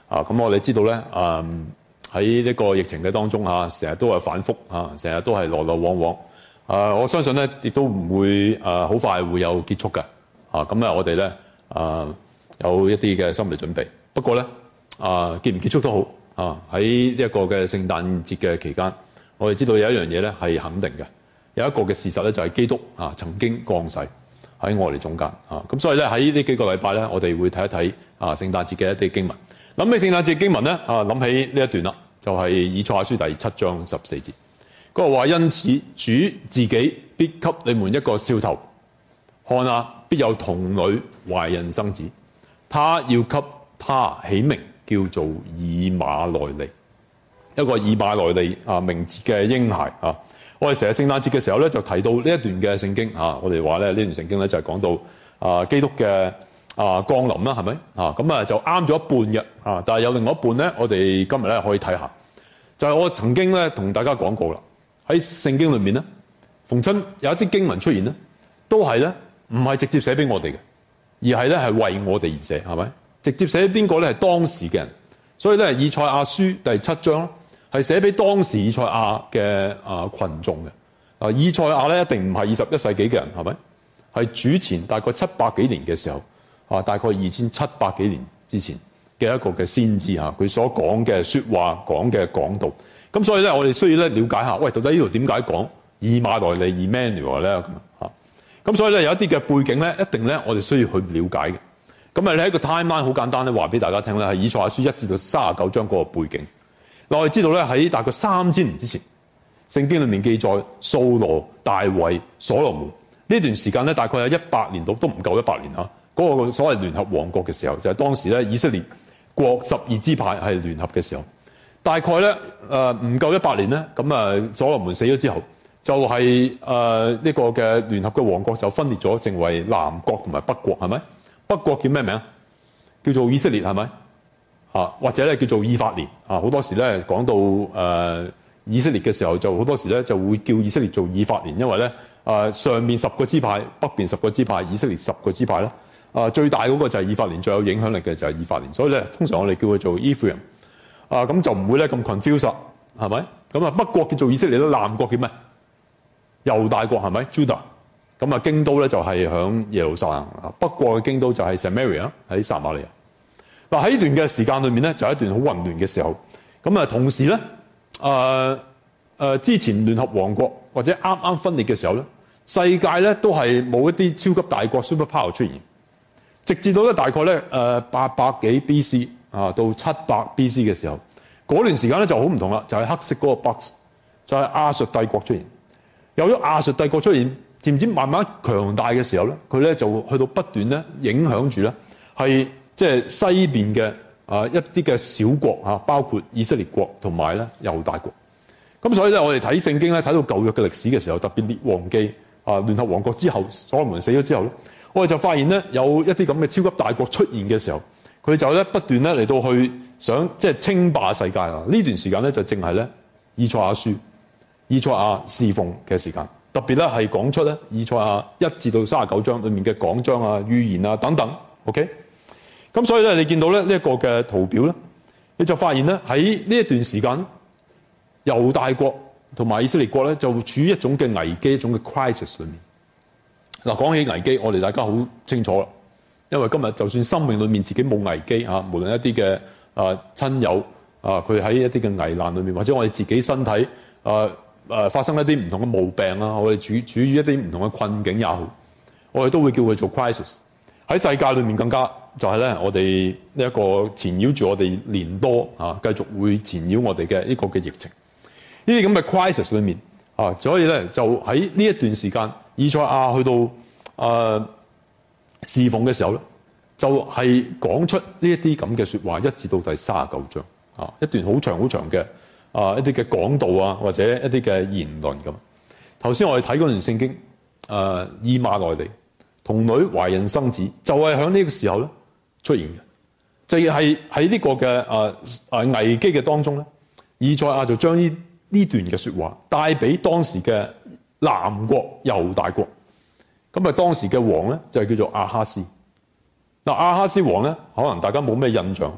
咁我哋知道咧，喺呢個疫情嘅當中成日都係反覆成日都係來來往往。我相信咧，亦都唔會好快會有結束嘅。咁我哋咧有一啲嘅心理準備。不過咧，結唔結束都好喺呢一個嘅聖誕節嘅期間，我哋知道有一樣嘢咧係肯定嘅，有一個嘅事實咧就係基督曾經降世喺我哋中間。咁所以咧喺呢幾個禮拜咧，我哋會睇一睇聖誕節嘅一啲經文。諗起聖誕節經文咧，諗起呢一段啦，就係以賽亞書第7章14節。嗰個話，因此主自己必給你們一個兆頭，看必有童女懷孕生子，他要給他起名叫做以馬內利，一個以馬內利名字嘅嬰孩。我哋成日聖誕節嘅時候咧，就提到呢一段嘅聖經。我哋話咧呢段聖經咧就係講到基督嘅降臨啦，係咪？咁就啱咗一半嘅。但係有另外一半咧，我哋今日咧可以睇下，就係我曾經咧同大家講過啦。喺聖經裏面咧，逢親有一啲經文出現咧，都係咧唔係直接寫俾我哋嘅，而係咧係為我哋而寫，係咪？直接寫俾邊個咧？係當時嘅人。所以咧，以賽亞書第7章係寫俾當時以賽亞嘅群眾嘅。以賽亞咧一定唔係21世紀嘅人，係咪？係主前大概700幾年嘅時候，大概2700幾年之前嘅一個嘅先知佢所講嘅說話，講嘅講道。咁所以咧，我哋需要咧了解下，喂，到底呢度點解講以馬內利 Emmanuel 咧？咁所以咧有一啲嘅背景咧，一定咧我哋需要去了解嘅。咁你喺個 timeline 好簡單咧，話俾大家聽咧，係以賽亞書1至到39章嗰個背景。嗱，我哋知道咧喺大概3000年之前，聖經裏面記載掃羅、大衛、所羅門呢段時間咧，大概有100年到，都唔夠100年嗰個所謂聯合王國嘅時候，就係當時咧以色列國12支派係聯合嘅時候。大概咧唔夠100年咧，咁所羅門死咗之後，就係呢個嘅聯合嘅王國就分裂咗，成為南國同埋北國，係咪？北國叫咩名？叫做以色列，係咪？或者咧叫做以法蓮。好多時咧講到以色列嘅時候，就好多時咧就會叫以色列做以法蓮，因為咧上面10個支派，北邊10個支派，以色列10個支派啦。最大嗰個就係以法蓮，最有影響力嘅就係以法蓮。所以咧通常我哋叫佢做 Ephraim。咁就唔會咧咁 confuse， 係咪？咁北國叫做以色列啦，南國叫咩？猶大國，係咪 Judah？ 咁京都咧就係響耶路撒冷。北國嘅京都就係 Samaria 喺撒瑪利亞。嗱，喺呢段嘅時間裏面咧，就係一段好混亂嘅時候。咁同時咧，之前聯合王國或者啱啱分裂嘅時候咧，世界咧都係冇一啲超級大國 super power 出現，直至到咧大概咧800幾 BC。到700 BC 嘅時候，嗰段時間咧就好唔同啦，就係黑色嗰個 box， 就係亞述帝國出現。有咗亞述帝國出現，漸漸慢慢強大嘅時候咧，佢咧就去到不斷咧影響住咧，係即係西邊嘅一啲嘅小國包括以色列國同埋咧猶大國。咁所以咧，我哋睇聖經咧，睇到舊約嘅歷史嘅時候，特別列王記聯合王國之後，所羅門死咗之後咧，我哋就發現咧有一啲咁嘅超級大國出現嘅時候。佢就咧不斷咧嚟到去想即係稱霸世界啊！呢段時間咧就正係咧以賽亞書、以賽亞侍奉嘅時間，特別咧係講出咧以賽亞1至到39章裏面嘅講章預言等等。OK，咁所以咧你見到咧呢一個嘅圖表咧，你就發現咧喺呢一段時間，猶大國同埋以色列國咧就處於一種嘅危機、一種嘅 crisis 裏面。嗱，講起危機，我哋大家好清楚啦。因為今日就算生命裏面自己冇危機無論一啲嘅親友佢喺一啲嘅危難裏面，或者我哋自己身體發生一啲唔同嘅毛病我哋處於一啲唔同嘅困境也好，我哋都會叫佢做 crisis。喺世界裏面更加就係咧，我哋呢一個纏繞住我哋年多繼續會纏繞我哋嘅呢個嘅疫情。呢啲咁嘅 crisis 裏面所以咧就喺呢一段時間，以賽亞去到侍奉嘅時候咧，就係講出呢一啲咁嘅說話，1至到第39章一段好長好長嘅一啲嘅講道或者一啲嘅言論咁。頭先我哋睇嗰段聖經以馬內利，童女懷孕生子，就係喺呢個時候咧出現嘅，就係喺呢個嘅危機嘅當中咧，以賽亞就將呢段嘅說話帶俾當時嘅南國猶大國。咁當時嘅王咧就係叫做亞哈斯。嗱，亞哈斯王咧，可能大家冇咩印象，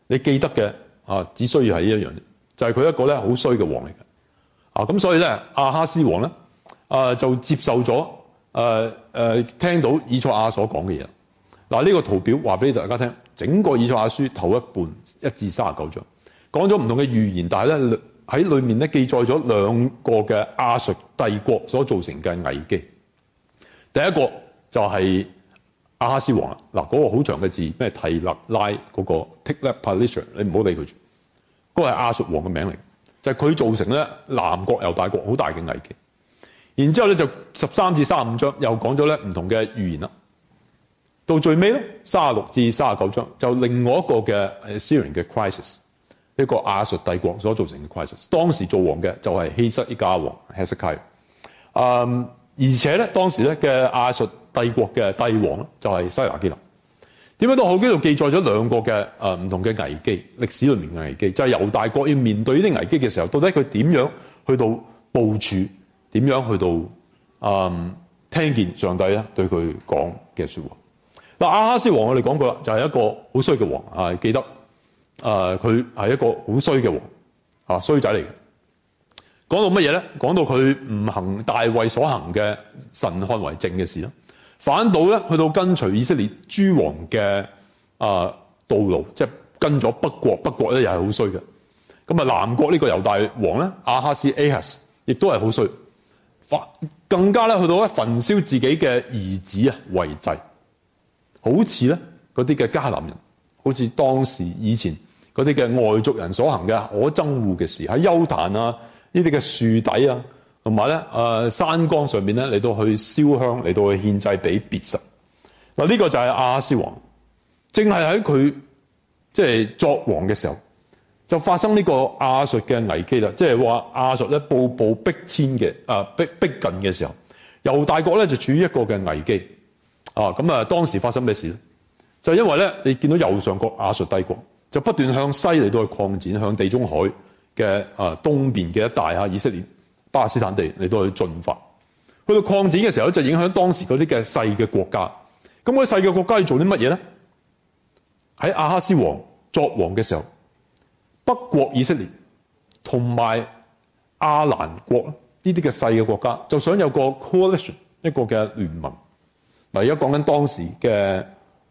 你記得嘅只需要係呢一樣嘢，就係佢一個咧好衰嘅王嚟嘅。咁所以咧亞哈斯王咧就接受咗聽到以賽亞所講嘅嘢。呢個圖表話俾大家聽，整個以賽亞書頭一半1至39章講咗唔同嘅預言，但係咧喺裏面咧記載咗2個嘅亞述帝國所造成嘅危機。第一個就係亞哈斯王啦，嗰個好長嘅字咩提勒拉嗰個 Tiglath-Pileser， 你唔好理佢住，嗰個係亞述王嘅名嚟，就係佢造成咧南國猶大國好大嘅危機。然之後咧就13至35章又講咗咧唔同嘅預言啦。到最尾咧36至39章就另外一個嘅Syrian 嘅 crisis， 一個亞述帝國所造成嘅 crisis。當時做王嘅就係希西家王 Hezekiah， 而且咧當時咧嘅亞述帝國嘅帝王咧就係西拿基立。點樣都好，呢度記載咗2個嘅唔同嘅危機，歷史裏面嘅危機，就係猶大國要面對呢啲危機嘅時候，到底佢點樣去到部署，點樣去到聽見上帝咧對佢講嘅說話。亞哈斯王我哋講過啦，就係一個好衰嘅王，記得佢係一個好衰嘅王，衰仔嚟嘅。講到乜嘢咧？講到佢唔行大衛所行嘅神看為正嘅事啦，反倒咧去到跟隨以色列諸王嘅道路，即係跟咗北國，北國咧又係好衰嘅。咁南國呢個猶大王咧亞哈斯 Ahaz 亦都係好衰，更加咧去到焚燒自己嘅兒子為祭。好似咧嗰啲嘅迦南人，好似當時以前嗰啲嘅外族人所行嘅可憎惡嘅事，喺丘壇呢啲嘅樹底同埋咧山崗上面咧嚟到去燒香，嚟到去獻祭俾別神。呢個就係亞哈斯王，正係喺佢即係作王嘅時候，就發生呢個亞述嘅危機啦。即係話亞述咧步步逼遷嘅逼近嘅時候，猶大國咧就處於一個嘅危機。當時發生咩事咧？就因為咧，你見到右上角亞述帝國就不斷向西嚟到去擴展，向地中海嘅東邊嘅一帶以色列、巴勒斯坦地嚟到去進發。去到擴展嘅時候就影響當時嗰啲嘅細嘅國家。咁嗰啲細嘅國家要做啲乜嘢咧？喺亞哈斯王作王嘅時候，北國以色列同埋亞蘭國呢啲嘅細嘅國家就想有個 coalition， 一個嘅聯盟。而家講緊當時嘅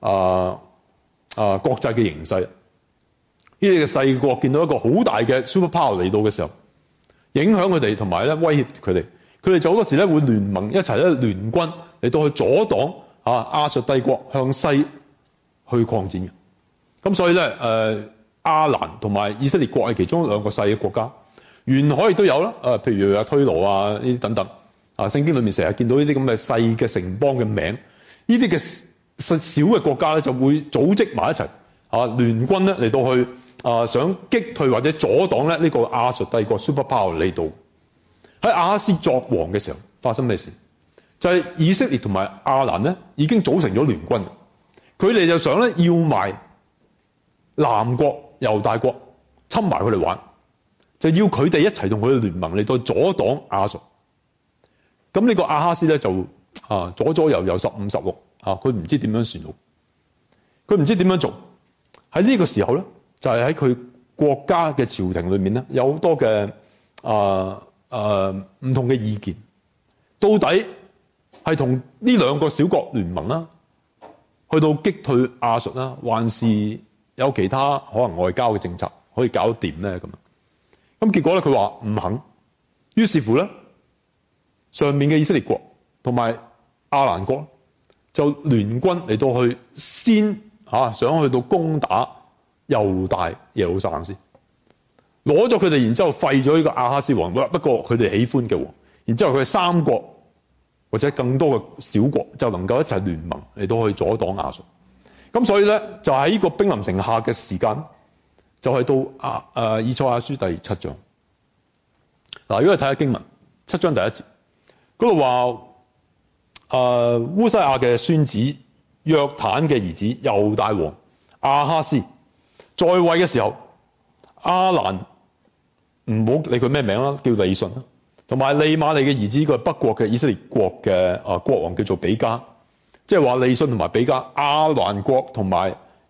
國際嘅形勢，呢啲嘅細國見到一個好大嘅 super power 嚟到嘅時候，影響佢哋同埋咧威脅佢哋，佢哋就好多時咧會聯盟一齊咧聯軍嚟到去阻擋亞述帝國向西去擴展嘅。咁所以咧亞蘭同埋以色列國係其中2個細嘅國家，沿海亦都有啦，譬如推羅呢啲等等。聖經裏面成日見到呢啲咁嘅細嘅城邦嘅名。呢啲嘅小嘅國家咧就會組織埋一齊聯軍咧嚟到去想擊退或者阻擋咧呢個亞述帝國 super power 嚟到。喺亞哈斯作王嘅時候發生咩事？就係以色列同埋亞蘭咧已經組成咗聯軍，佢哋就想咧要埋南國猶大國侵埋佢哋玩，就要佢哋一齊同佢哋聯盟嚟到阻擋亞述。咁呢個亞哈斯咧就左左右右15、16佢唔知點樣算好，佢唔知點樣做。喺呢個時候咧，就係喺佢國家嘅朝廷裏面咧，有好多嘅唔同嘅意見。到底係同呢2個小國聯盟啦，去到擊退亞述啦，還是有其他可能外交嘅政策可以搞掂咧？咁結果咧，佢話唔肯。於是乎咧，上面嘅以色列國同埋亞蘭國就聯軍嚟到去先想去到攻打猶大耶路撒冷先，攞咗佢哋，然之後廢咗呢個亞哈斯王。不過佢哋喜歡嘅王，然之後佢哋3國或者更多嘅小國就能夠一齊聯盟嚟到去阻擋亞述。咁所以咧就喺呢個兵臨城下嘅時間，就係到以賽亞書第7章。如果你睇下經文7章第1節，嗰度話烏西亞嘅孫子約坦嘅兒子猶大王亞哈斯在位嘅時候，亞蘭唔好理佢咩名啦，叫利順啦，同埋利瑪利嘅兒子，佢係北國嘅以色列國嘅國王，叫做比加。即係話利順同埋比加，亞蘭國同埋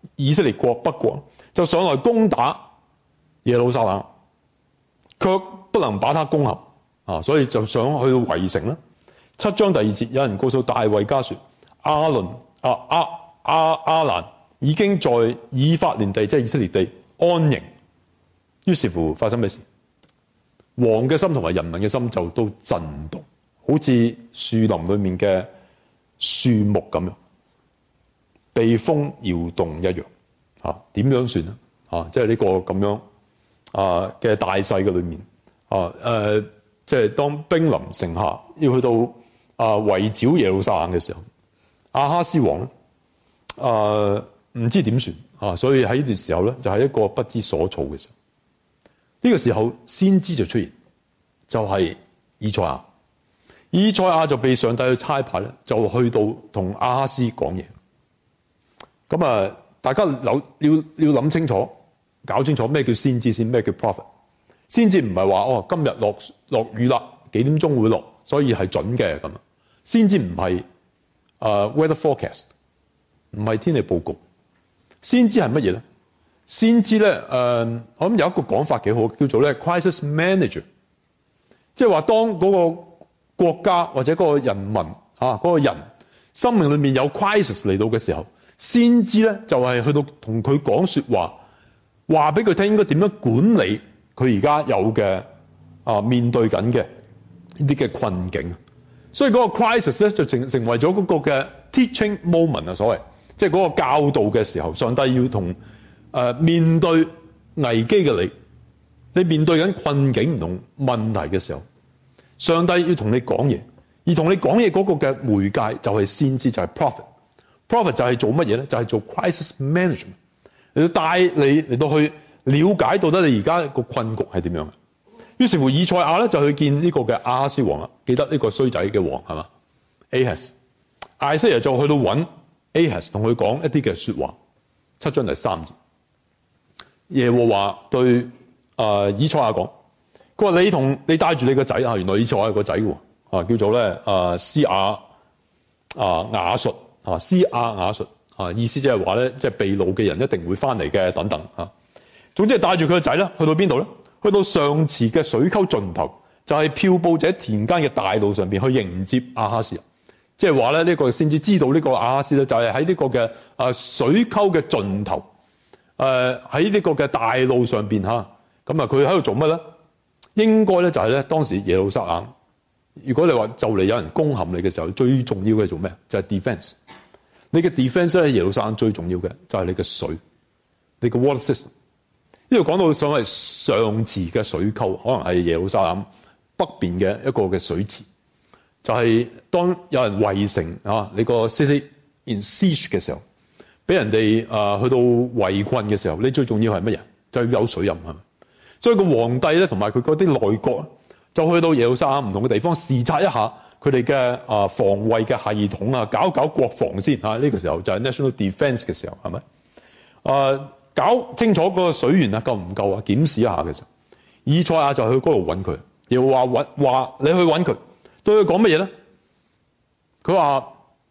以色列國北國就上來攻打耶路撒冷，卻不能把它攻陷所以就想去到圍城啦。7章第2節，有人告訴大衛家說，亞蘭已經在以法蓮地，即係以色列地安營。於是乎發生咩事？王嘅心同埋人民嘅心就都震動，好似樹林裏面嘅樹木咁樣，被風搖動一樣。點樣算啊？即係呢個咁樣嘅大勢嘅裏面即係當兵臨城下，要去到圍剿耶路撒冷嘅時候，亞哈斯王唔知點算所以喺呢段時候咧，就係一個不知所措嘅時候。呢個時候先知就出現，就係以賽亞。以賽亞就被上帝去差派咧，就去到同亞哈斯講嘢。咁大家要諗清楚，搞清楚咩叫先知先，咩叫 prophet。先知唔係話今日落雨啦，幾點鐘會落，所以係準嘅咁。先知唔係weather forecast， 唔係天氣報告。先知係乜嘢咧？先知咧我諗有一個講法幾好，叫做咧 crisis manager， 即係話當嗰個國家或者嗰個人民嗰個人生命裏面有 crisis 嚟到嘅時候，先知咧就係去到同佢講說話，話俾佢聽應該點樣管理佢而家有嘅面對緊嘅呢啲嘅困境。所以嗰個 crisis 咧就成為咗嗰個嘅 teaching moment 所謂，即係嗰個教導嘅時候，上帝要同面對危機嘅你面對緊困境唔同問題嘅時候，上帝要同你講嘢，而同你講嘢嗰個嘅媒介就係先知，就係 prophet。prophet 就係做乜嘢咧？就係做 crisis management， 嚟到帶你嚟到去了解到底你而家個困局係點樣。於是乎以賽亞咧就去見呢個嘅亞哈斯王啦，記得呢個衰仔嘅王係嘛 Ahaz。艾西亞就去到揾 Ahaz 同佢講一啲嘅說話。7章第3節，耶和華對以賽亞講，佢話你帶住你個仔原來以賽亞有個仔喎，叫做咧施亞雅述施亞雅述意思即係話咧，即係被擄嘅人一定會翻嚟嘅等等總之係帶住佢個仔咧，去到邊度咧？去到上池嘅水溝盡頭，就係漂布者田間嘅大路上邊去迎接亞哈斯。即係話咧，呢個先至知道呢個亞哈斯咧，就係喺呢個嘅水溝嘅盡頭，喺呢個嘅大路上邊咁佢喺度做乜咧？應該咧就係咧當時耶路撒冷，如果你話就嚟有人攻陷你嘅時候，最重要嘅係做咩？就係 defense。你嘅 defense 咧，耶路撒冷最重要嘅就係你嘅水，你嘅 water system。呢度講到所謂上池嘅水溝，可能係耶路撒冷北邊嘅一個嘅水池，就係當有人圍城你個 city in siege 嘅時候，俾人哋去到圍困嘅時候，你最重要係乜嘢？就係有水飲係咪？所以個皇帝咧同埋佢嗰啲內閣就去到耶路撒冷唔同嘅地方視察一下佢哋嘅防衛嘅系統搞搞國防先呢個時候就係 national defense 嘅時候係咪？搞清楚嗰個水源夠唔夠檢視一下嘅時候，以賽亞就去嗰度揾佢，又話你去揾佢，對佢講乜嘢咧？佢話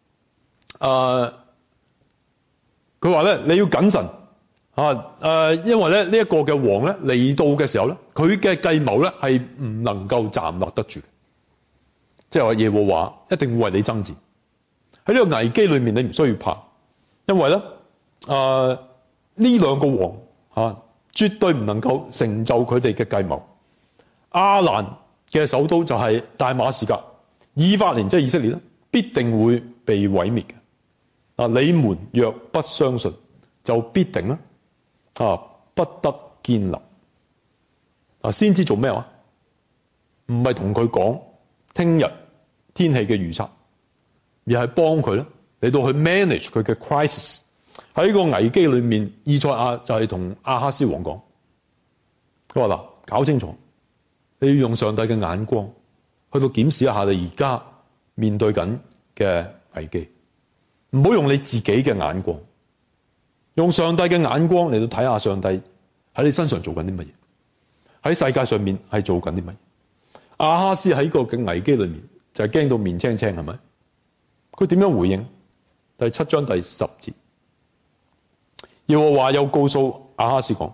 咧你要謹慎因為咧呢一個嘅王咧嚟到嘅時候咧，佢嘅計謀咧係唔能夠站立得住嘅，即係話耶和華一定會為你爭戰。喺呢個危機裏面，你唔需要怕，因為咧呢兩個王絕對唔能夠成就佢哋嘅計謀。亞蘭嘅首都就係大馬士革，以法蓮即係以色列咧，必定會被毀滅嘅。你們若不相信，就必定啦不得建立。先知做咩話？唔係同佢講聽日天氣嘅預測，而係幫佢咧嚟到去 manage 佢嘅 crisis。喺個危機裏面，以賽亞就係同亞哈斯王講，佢話搞清楚，你要用上帝嘅眼光去到檢視一下你而家面對緊嘅危機，唔好用你自己嘅眼光，用上帝嘅眼光嚟到睇下上帝喺你身上做緊啲乜嘢，喺世界上面係做緊啲乜嘢。亞哈斯喺個嘅危機裏面就係驚到面青青，係咪？佢點樣回應？第7章第10節。 耶和華又告訴亞哈斯講：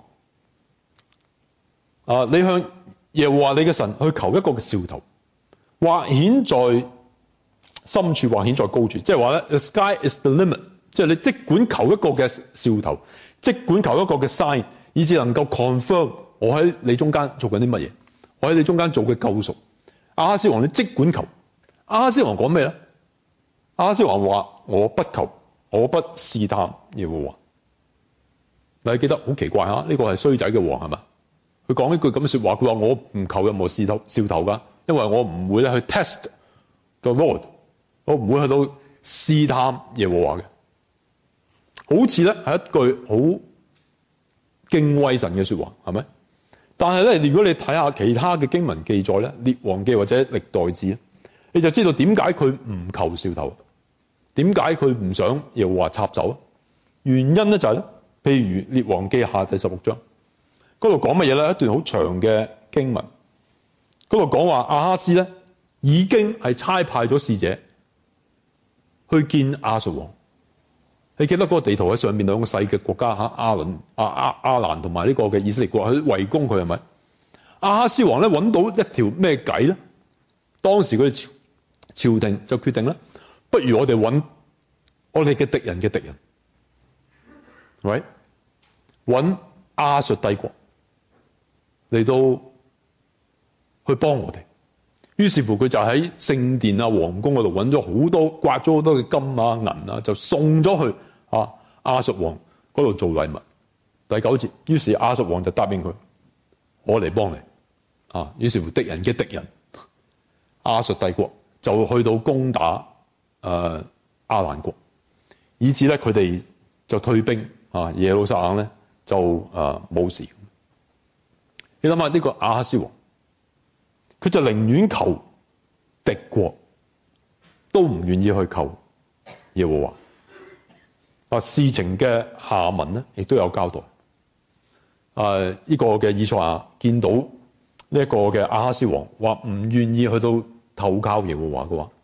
你向耶和華你嘅神去求一個嘅兆頭，或顯在深處，或顯在高處。即係話咧 ，the sky is the limit。即係你即管求一個嘅兆頭，即管求一個嘅 sign，以至能夠 confirm 我喺你中間做緊啲乜嘢，我喺你中間做嘅救贖。亞哈斯王，你即管求。亞哈斯王講咩咧？亞哈斯王話：我不求，我不試探耶和華。你記得好奇怪嚇，呢個係衰仔嘅王係嘛？佢講一句咁嘅説話，佢話我唔求任何兆頭㗎，因為我唔會咧去 test the Lord， 我唔會去到試探耶和華嘅。好似咧係一句好敬畏神嘅説話，係咪？但係咧，如果你睇下其他嘅經文記載咧，《列王記》或者《歷代志》咧，你就知道點解佢唔求兆頭，點解佢唔想耶和華插手？原因咧就係咧，譬如《列王記下》第16章嗰度講乜嘢咧？一段好長嘅經文，嗰度講話亞哈斯咧已經係差派咗使者去見亞述王。你記得嗰個地圖喺上面兩個細嘅國家嚇，亞蘭同埋呢個嘅以色列國去圍攻佢係咪？亞哈斯王咧揾到一條咩計咧？當時佢朝廷就決定咧，不如我哋揾我哋嘅敵人嘅敵人，喂，揾亞述帝國嚟到去幫我哋。於是乎佢就喺聖殿啊、皇宮嗰度揾咗好多，刮咗好多嘅金啊、銀啊，就送咗去亞述王嗰度做禮物。第9節，於是亞述王就答應佢：我嚟幫你。於是乎敵人嘅敵人亞述帝國就去到攻打亞蘭國，以至咧佢哋就退兵耶路撒冷咧就冇事。你諗下呢個亞哈斯王，佢就寧願求敵國，都唔願意去求耶和華。事情嘅下文咧，亦都有交代。呢個嘅以賽亞見到呢一個嘅亞哈斯王話唔願意去到投靠耶和華嘅話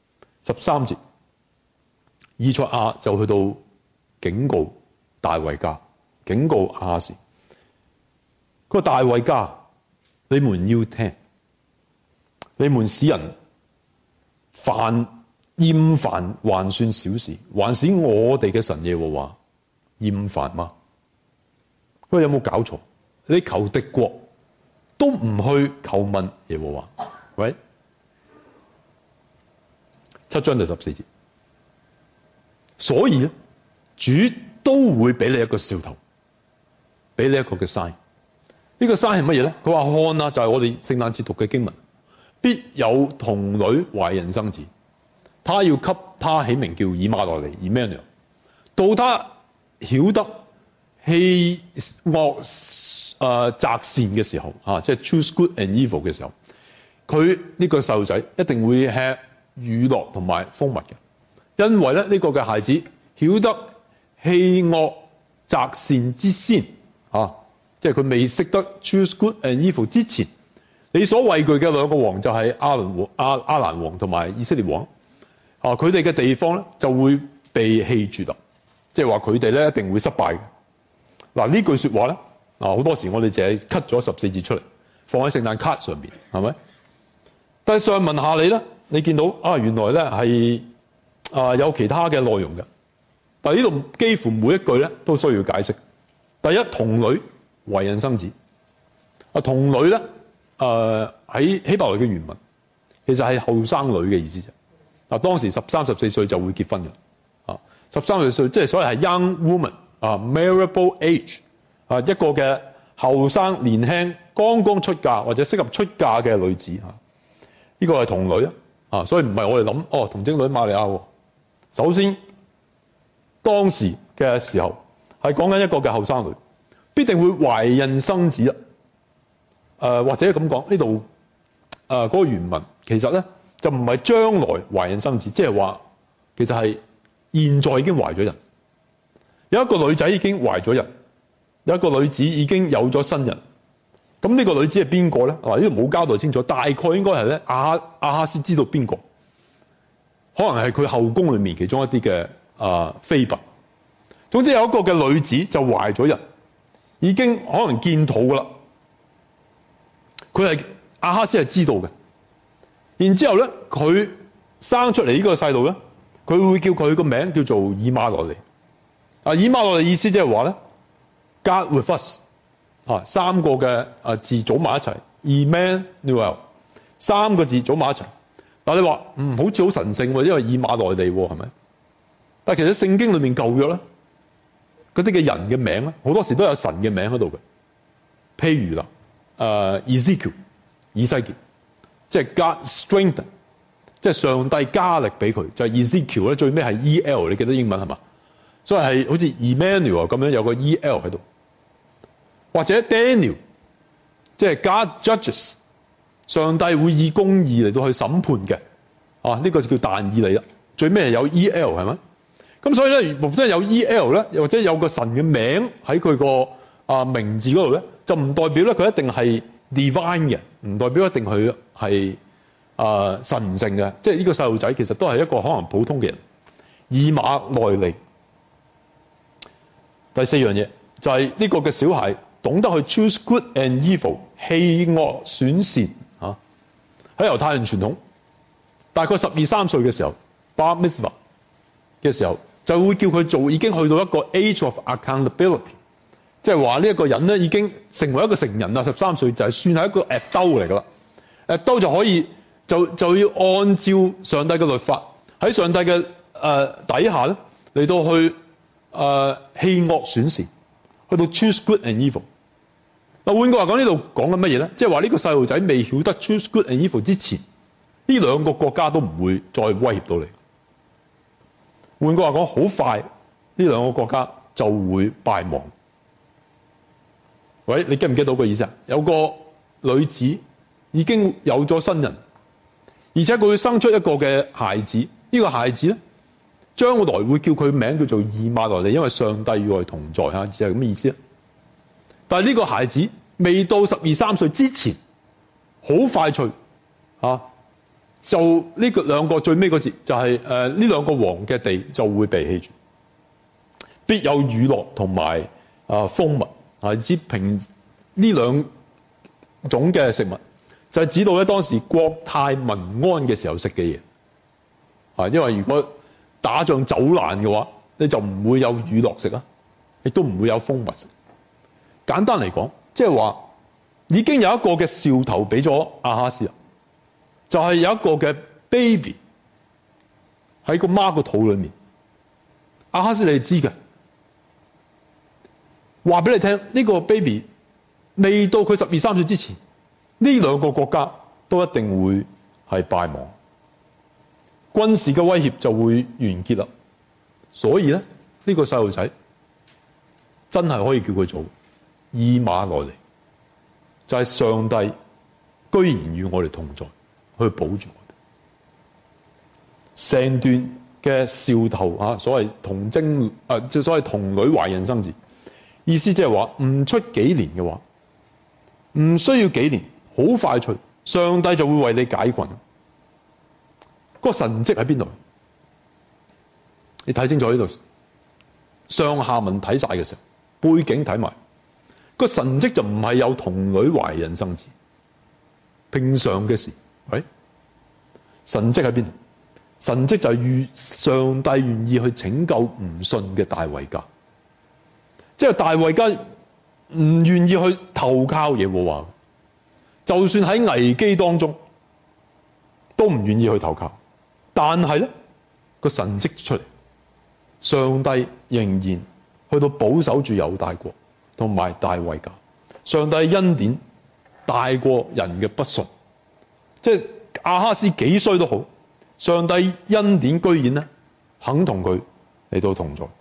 ，13節，以賽亞就去到警告大衛家，警告亞哈斯。佢話大衛家，你們要聽，你們使人厭煩還算小事，還使我哋嘅神耶和華厭煩嗎？佢話有冇搞錯？你求敵國都唔去求問耶和華，喂？7章第14節，所以咧，主都會俾你一個兆頭，俾你一個嘅 sign。呢個 sign 係乜嘢咧？佢話看啊，就係我哋聖誕節讀嘅經文，必有童女懷孕生子。他要給他起名叫以馬內利 Emmanuel。到他曉得棄惡擇善嘅時候，即係 choose good and evil 嘅時候，佢呢個細路仔一定會吃乳酪同埋蜂蜜嘅，因為咧呢個嘅孩子曉得棄惡擇善之先，即係佢未識得 choose good and evil 之前，你所畏懼嘅兩個王就係亞蘭王同埋以色列王。佢哋嘅地方咧就會被棄絕啦，即係話佢哋咧一定會失敗嘅。嗱，呢句説話咧，好多時我哋淨係 cut 咗14節出嚟，放喺聖誕卡上邊，係咪？但係上文下理咧，你見到原來咧係有其他嘅內容嘅。但係呢度幾乎每一句咧都需要解釋。第一，童女懷孕生子。童女咧喺希伯來嘅原文其實係後生女嘅意思啫。當時13、14歲就會結婚嘅，13、14歲即係所謂係 young woman，marriable age，一個嘅後生年輕剛剛出嫁或者適合出嫁嘅女子，呢個係童女所以唔係我哋諗童貞女瑪利亞。首先當時嘅時候係講緊一個嘅後生女，必定會懷孕生子或者咁講，呢度嗰個原文其實咧。就唔係將來懷孕生子，即係話其實係現在已經懷咗人。有一個女仔已經懷咗人，有一個女子已經有咗新人。咁呢個女子係邊個咧？呢度冇交代清楚，大概應該係咧亞哈斯知道邊個，可能係佢後宮裏面其中一啲嘅妃嬪。 總之有一個嘅女子就懷咗孕，已經可能見肚噶啦。亞哈斯係知道嘅。然之後咧，佢生出嚟呢個細路咧，佢會叫佢個名叫做以馬內利。以馬內利意思即係話咧 God with us 三個嘅字組埋一齊 Emmanuel 三個字組埋一齊。但係你話好似好神聖喎，因為以馬內利喎，係咪？但係其實聖經裏面舊約咧，嗰啲嘅人嘅名咧，好多時都有神嘅名喺度嘅。譬如啦，Ezekiel 以西結，即係 God strengthen， 即係上帝加力俾佢，就係 Ezekiel 咧，最尾係 E-L， 你記得英文係嘛？所以係好似 Emmanuel 咁樣有個 E-L 喺度，或者 Daniel， 即係 God judges， 上帝會以公義嚟到去審判嘅。呢個就叫但以理啦，最尾係有 E-L 係咪？咁所以咧，如果真係有 E-L 咧，又或者有個神嘅名喺佢個名字嗰度咧，就唔代表咧佢一定係 divine 嘅，唔代表一定佢係神聖嘅。即係呢個細路仔其實都係一個可能普通嘅人。以馬內利。第四樣嘢就係呢個嘅小孩懂得去 choose good and evil， 棄惡選善嚇。喺猶太人傳統，大概12-13歲嘅時候 Bar Mitzvah 嘅時候，就會叫佢做已經去到一個 age of accountability， 即係話呢一個人咧已經成為一個成人啦。13歲就係算係一個 adult 嚟㗎啦。adult 就可以就要按照上帝嘅律法喺上帝嘅底下咧嚟到去棄惡選善，去到 choose good and evil。嗱，換句話講，呢度講緊乜嘢咧？即係話呢個細路仔未曉得 choose good and evil之前，呢兩個國家都唔會再威脅到你。換句話講，好快呢兩個國家就會敗亡。喂，你 get 唔 get 到個意思啊？有個女子已經有咗新人，而且佢會生出一個嘅孩子。呢個孩子咧，將來會叫佢名叫做以馬內利，因為上帝與我哋同在嚇，只係咁嘅意思啊。但係呢個孩子未到12-13歲之前，好快脆就呢個兩個最尾個字就係呢兩個王嘅地就會被棄絕，必有乳酪同埋蜂蜜之平呢兩種嘅食物，就係指到咧當時國泰民安嘅時候食嘅嘢。因為如果打仗走難嘅話，你就唔會有乳酪食啦，亦都唔會有蜂蜜食。簡單嚟講，即係話已經有一個嘅兆頭俾咗亞哈斯啦，就係有一個嘅 baby 喺個媽個肚裏面。亞哈斯你哋知嘅，話俾你聽，呢個 baby 未到佢12-13歲之前，呢兩個國家都一定會係敗亡，軍事嘅威脅就會完結啦。所以咧，呢個細路仔真係可以叫佢做以馬內利，就係上帝居然與我哋同在，去保住我哋。成段嘅兆頭所謂童貞即所謂童女懷孕生子，意思即係話唔出幾年嘅話，唔需要幾年，好快脆，上帝就會為你解困。個神蹟喺邊度？你睇清楚呢度，上下文睇晒嘅時候，背景睇埋，個神蹟就唔係有童女懷孕生子，平常嘅事。神蹟喺邊度？神蹟就係上帝願意去拯救唔信嘅大衛家，即係大衛家唔願意去投靠耶和華，就算喺危機當中都唔願意去投靠。但係咧，個神蹟出嚟，上帝仍然去到保守住猶大國同埋大衛家。上帝恩典大過人嘅不信，即係亞哈斯幾衰都好，上帝恩典居然咧肯同佢嚟到同在。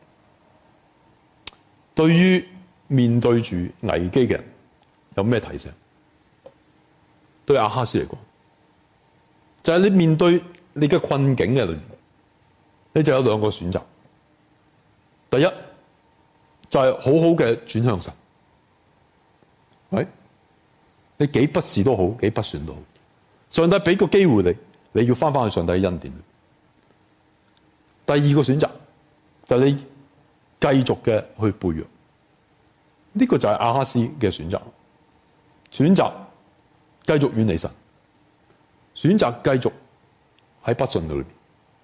對於面對住危機嘅人，有咩提醒？對亞哈斯嚟講，就係你面對你嘅困境嘅裏面，你就有兩個選擇。第一就係好好嘅轉向神，你幾不是都好，幾不算都好，上帝俾個機會你，你要翻去上帝嘅恩典。第二個選擇就係你繼續嘅去背約。呢個就係亞哈斯嘅選擇繼續遠離神，選擇繼續喺不信裏邊。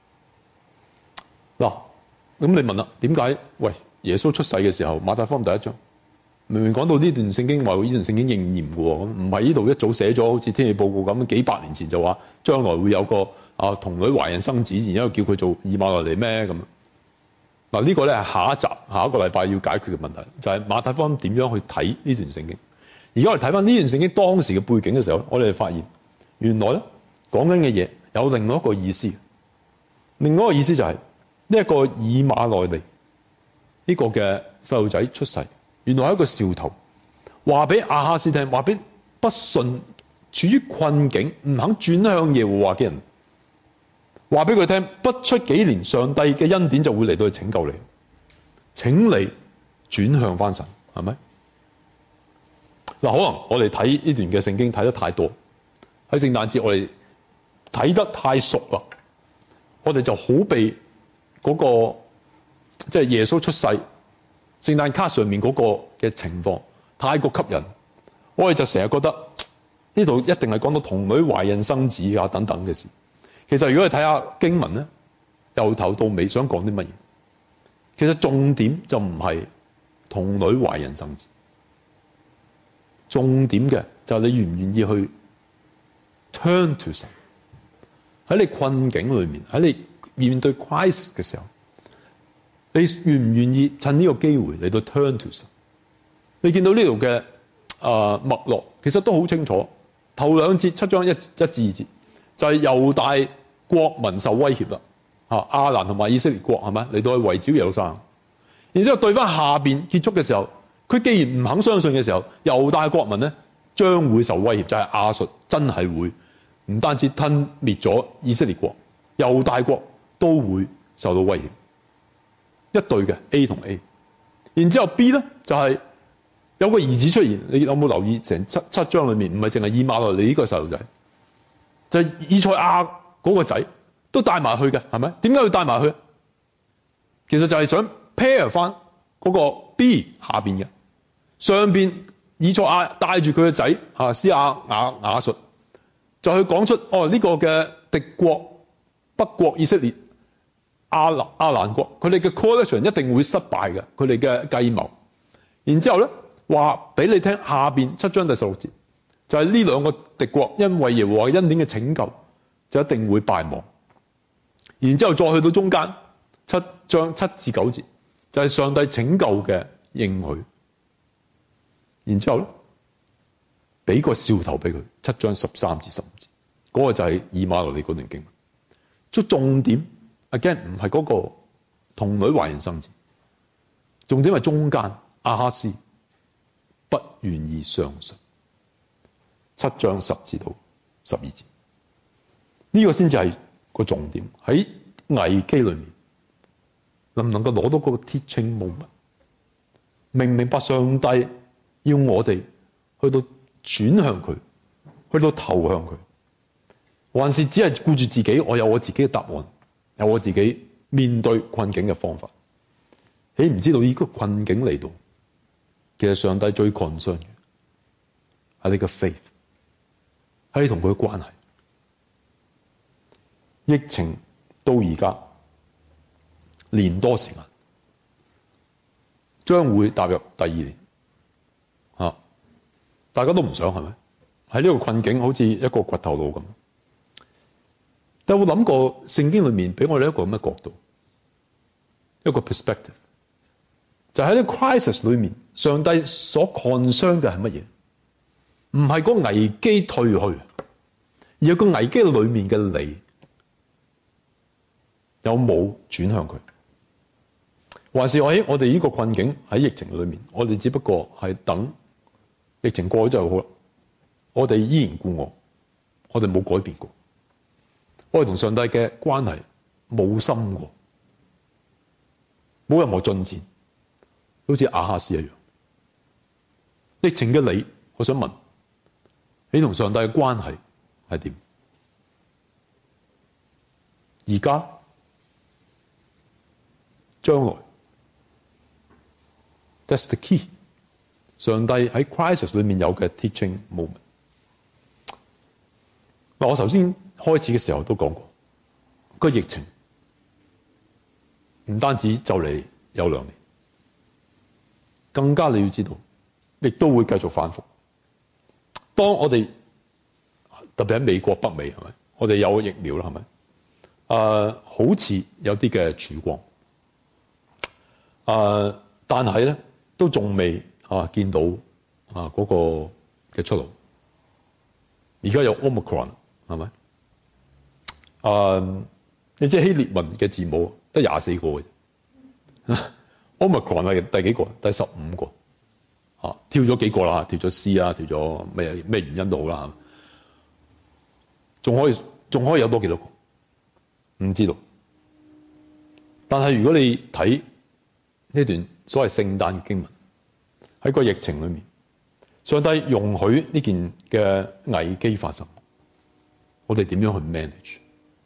嗱，咁你問啦，點解？喂，耶穌出世嘅時候，馬太福音第一章明明講到呢段聖經話呢段聖經應驗嘅喎，咁唔係呢度一早寫咗，好似天氣報告咁，幾百年前就話將來會有個童女懷孕生子，然之後叫佢做以馬內利咩咁？嗱，呢個咧係下一個禮拜要解決嘅問題，就係馬太福音點樣去睇呢段聖經。而家我哋睇翻呢段聖經當時嘅背景嘅時候，我哋發現原來咧講緊嘅嘢有另外一個意思。另外一個意思就係呢一個以馬內利呢個嘅細路仔出世，原來係一個兆頭，話俾亞哈斯聽，話俾不信處於困境唔肯轉向耶和華嘅人，話俾佢聽，不出幾年，上帝嘅恩典就會嚟到去拯救你，請你轉向翻神，係咪？嗱，可能我哋睇呢段嘅聖經睇得太多，喺聖誕節我哋睇得太熟啦，我哋就好被嗰個即係耶穌出世聖誕卡上面嗰個嘅情況太過吸引，我哋就成日覺得呢度一定係講到童女懷孕生子啊等等嘅事。其實如果你睇下經文咧，由頭到尾想講啲乜嘢？其實重點就唔係童女懷孕生子，重點嘅就係你願唔願意去 turn to 神。喺你困境裏面，喺你面對 crisis 嘅時候，你願唔願意趁呢個機會嚟到 turn to 神？你見到呢度嘅脈絡，其實都好清楚。頭兩節7章1至2節就係猶大國民受威脅啦，亞蘭同埋以色列國係咪嚟到去圍剿耶路撒冷？然之後對翻下邊結束嘅時候，佢既然唔肯相信嘅時候，猶大國民咧將會受威脅，就係亞述真係會唔單止吞滅咗以色列國，猶大國都會受到威脅。一對嘅 A 同 A， 然之後 B 咧就係有個兒子出現，你有冇留意成七章裏面唔係淨係以馬內利呢個細路仔，就係以賽亞嗰個仔都帶埋去嘅，係咪？點解要帶埋去？其實就係想 pair 翻嗰個 B 下邊嘅，上邊以賽亞帶住佢嘅仔施雅述，就去講出呢個嘅敵國北國以色列亞蘭國，佢哋嘅 coalition 一定會失敗嘅，佢哋嘅計謀。然之後咧話俾你聽，下邊7章第16節就係呢兩個敵國因為耶和華恩典嘅拯救，就一定會敗亡。然之後再去到中間7章7至9節，就係上帝拯救嘅應許。然之後咧俾個兆頭俾佢，7章13至15節，嗰個就係以馬內利嗰段經文。即重點 again 唔係嗰個童女懷孕生子，重點係中間亞哈斯不願意相信。7章10至到12節，呢個先至係個重點。喺危機裏面，能唔能夠攞到嗰個 teaching moment， 明唔明白上帝要我哋去到轉向佢，去到投向佢，還是只係顧住自己？我有我自己嘅答案，有我自己面對困境嘅方法。你唔知道呢個困境嚟到，其實上帝最 concern 嘅係你嘅 faith， 係你同佢嘅關係。疫情到而家年多時間，將會踏入第2年，大家都唔想係咪？喺呢個困境好似一個掘頭路咁。但有冇諗過聖經裏面俾我哋一個咁嘅角度，一個 perspective， 就喺呢個 crisis 裏面，上帝所 concern 嘅係乜嘢？唔係個危機退去，而係個危機裏面嘅你有冇轉向佢？還是我哋呢個困境喺疫情裏面，我哋只不過係等疫情過咗就好啦。我哋依然故我，我哋冇改變過，我哋同上帝嘅關係冇深過，冇任何進展，好似亞哈斯一樣。疫情嘅你，我想問你同上帝嘅關係係點？而家、將來 That's the key。上帝喺 crisis 裏面有嘅 teaching moment。嗱，我頭先開始嘅時候都講過，個疫情唔單止就嚟有2年，更加你要知道，亦都會繼續反覆。當我哋特別喺美國北美係咪？我哋有疫苗啦係咪？好似有啲嘅曙光，但係咧都仲未見到嗰個嘅出路。而家有 Omicron 係咪？你知希臘文嘅字母得24個嘅啫，Omicron 係第幾個？第15個。跳咗幾個啦？跳咗 C 啊，跳咗咩原因都好啦，仲可以有多幾多個？唔知道。但係如果你睇呢段所謂聖誕經文，喺個疫情裏面，上帝容許呢件嘅危機發生，我哋點樣去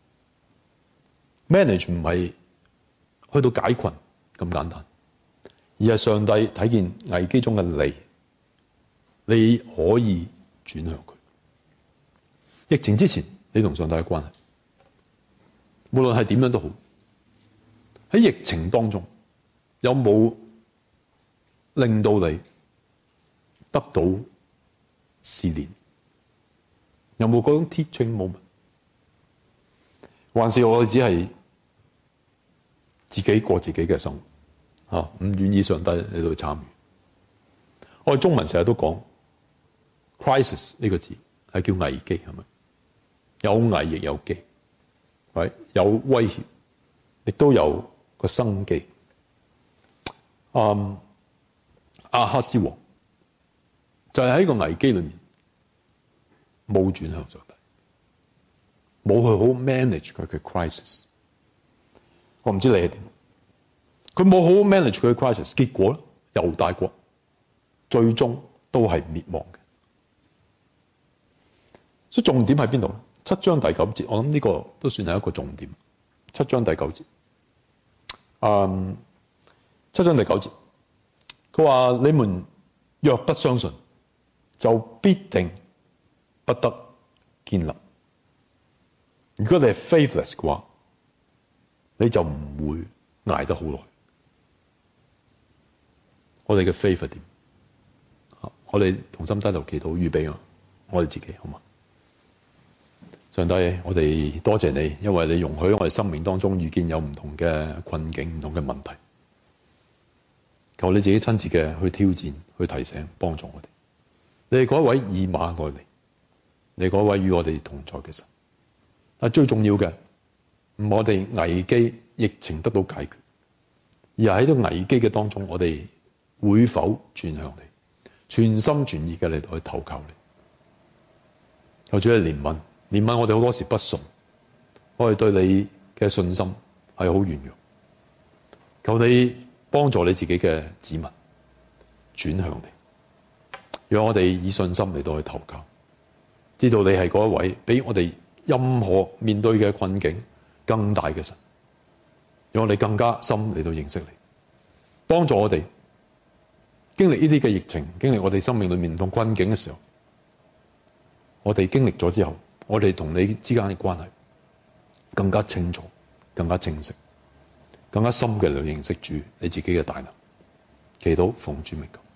manage 唔係去到解困咁簡單，而係上帝睇見危機中嘅你可以轉向佢。疫情之前，你同上帝嘅關係，無論係點樣都好，喺疫情當中有冇令到你得到試煉？有冇嗰種 teaching moment？ 還是我哋只係自己過自己嘅生活，唔願意上帝嚟到參與？我哋中文成日都講 crisis 呢個字係叫危機，係咪？有危亦有機，有威脅，亦都有個生機。亞哈斯王就係喺個危機裏面冇轉向上帝，冇去好 manage 佢嘅 crisis。我唔知你係點，佢冇好 manage 佢嘅 crisis， 結果咧猶大國最終都係滅亡嘅。所以重點喺邊度咧？7章第9節，我諗呢個都算係一個重點。7章第9節，7章第9節，佢話：你們若不相信，就必定不得建立。如果你係 faithless 嘅話，你就唔會捱得好耐。我哋嘅 faith 係點？我哋同心低頭祈禱，預備我哋自己，好嘛？上帝，我哋多謝你，因為你容許我哋生命當中遇見有唔同嘅困境、唔同嘅問題。求你自己親自嘅去挑戰、去提醒、幫助我哋。你係嗰一位以馬內利，你係嗰一位與我哋同在嘅神。但最重要嘅，唔係我哋危機、疫情得到解決，而係喺呢個危機嘅當中，我哋會否轉向你，全心全意嘅嚟到去投靠你。求主你憐憫我哋好多時不信，我哋對你嘅信心係好軟弱。求你幫助你自己嘅子民轉向你，讓我哋以信心嚟到去投靠，知道你係嗰一位比我哋任何面對嘅困境更大嘅神，讓我哋更加深嚟到認識你，幫助我哋經歷呢啲嘅疫情，經歷我哋生命裏面唔同困境嘅時候，我哋經歷咗之後，我哋同你之間嘅關係更加清楚、更加清晰、更加深嘅嚟認識主你自己嘅大能。祈禱奉主名求。